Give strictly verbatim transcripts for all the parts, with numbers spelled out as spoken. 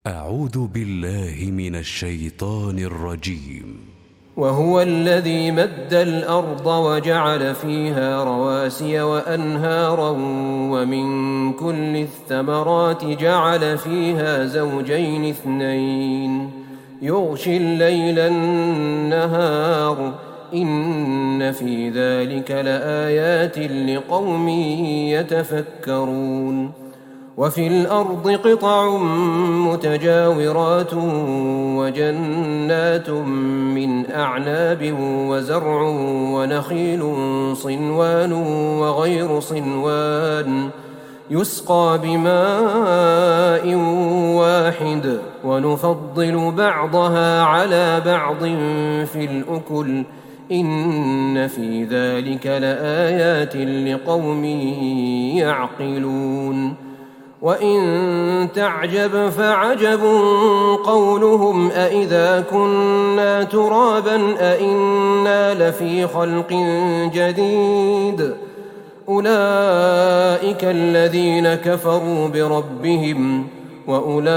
أعوذ بالله من الشيطان الرجيم. وهو الذي مد الأرض وجعل فيها رواسي وأنهارا ومن كل الثمرات جعل فيها زوجين اثنين يغشي الليل النهار إن في ذلك لآيات لقوم يتفكرون. وفي الأرض قطع متجاورات وجنات من أعناب وزرع ونخيل صنوان وغير صنوان يسقى بماء واحد ونفضل بعضها على بعض في الأكل إن في ذلك لآيات لقوم يعقلون. وإن تعجب فعجب قولهم أإذا كنا ترابا أإنا لفي خلق جديد أولئك الذين كفروا بربهم وأولئك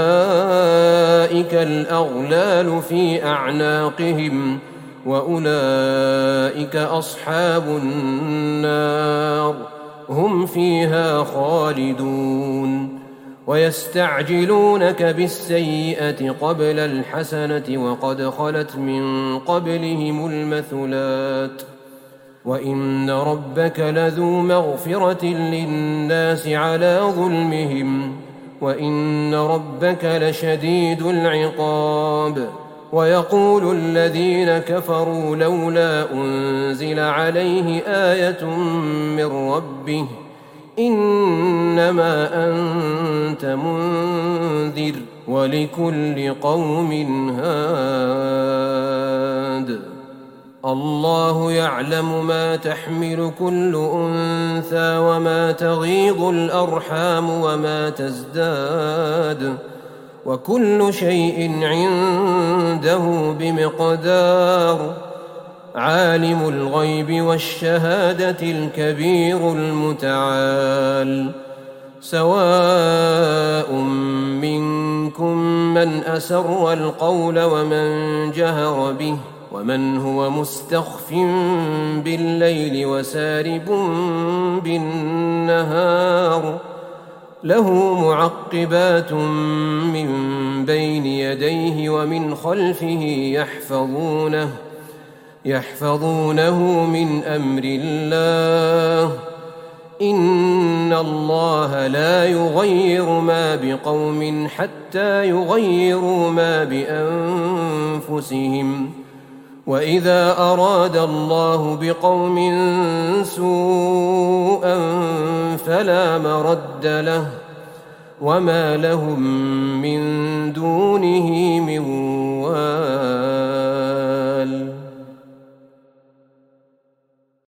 الأغلال في أعناقهم وأولئك أصحاب النار هم فيها خالدون. ويستعجلونك بالسيئة قبل الحسنة وقد خلت من قبلهم المثلات وإن ربك لذو مغفرة للناس على ظلمهم وإن ربك لشديد العقاب. ويقول الذين كفروا لولا أنزل عليه آية من ربه إنما أنت منذر ولكل قوم هاد. الله يعلم ما تحمل كل أنثى وما تغيض الأرحام وما تزداد وكل شيء عنده بمقدار. عالم الغيب والشهادة الكبير المتعال. سواء منكم من أسر القول ومن جهر به ومن هو مستخف بالليل وسارب بالنهار له معقبات من بين يديه ومن خلفه يحفظونه يحفظونه من أمر الله إن الله لا يغير ما بقوم حتى يغيروا ما بأنفسهم وإذا أراد الله بقوم سوءا فلا مرد له وما لهم من دونه من